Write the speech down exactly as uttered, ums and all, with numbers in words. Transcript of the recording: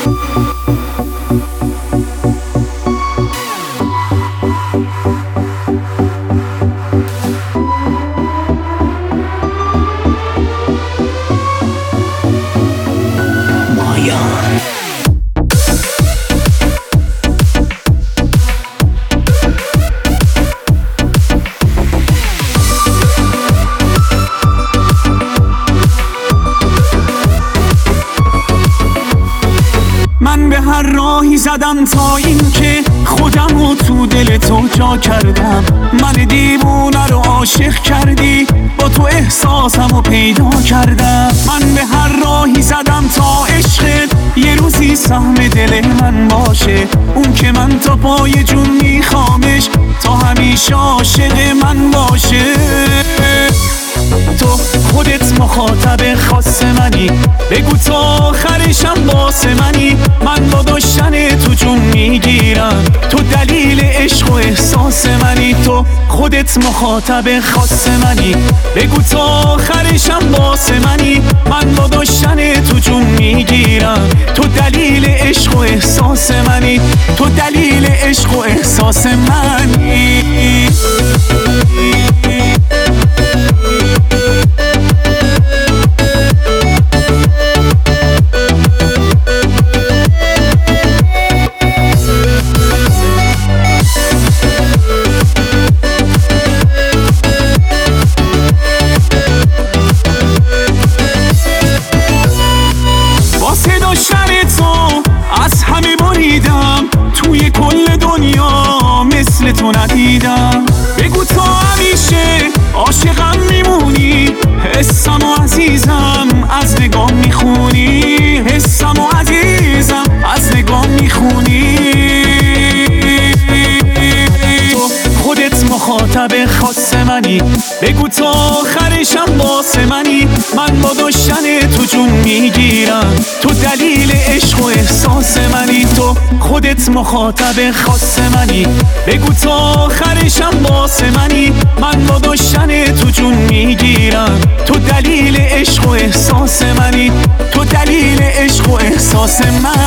من به هر راهی زدم تا این که خودم رو تو دل تو جا کردم. من دیوونه رو عاشق کردی، با تو احساسم رو پیدا کردم. من به هر راهی زدم تا عشقت یه روزی سهم دل من باشه. اون که من تا پای جون میخوامش، تا همیشه عاشق من باشه. تو خودت مخاطب خاص منی، بگو تا آخرشم واسه منی. من با داشتن تو جون میگیرم، تو دلیل عشق و احساس منی. تو خودت مخاطب خاص منی، بگو تا آخرشم واسه منی. من با داشتن تو جون میگیرم، تو دلیل عشق و احساس منی. تو دلیل عشق و احساس منی. از همه بریدم، توی کل دنیا مثل تو ندیدم. بگو تا همیشه عاشقم میمونی، حسم و عزیزم از نگاه میخونی. حسم و عزیزم از نگاه میخونی. تو خودت مخاطب خاص منی، بگو تا آخرشم واسه منی. من با داشتن تو جون میگیرم، تو دلیل عشق و احساس منی. تو خودت مخاطب خاص منی، بگو تا آخرشم واسه منی. من با داشتن تو جون میگیرم، تو دلیل عشق و احساس منی. تو دلیل عشق و احساس من.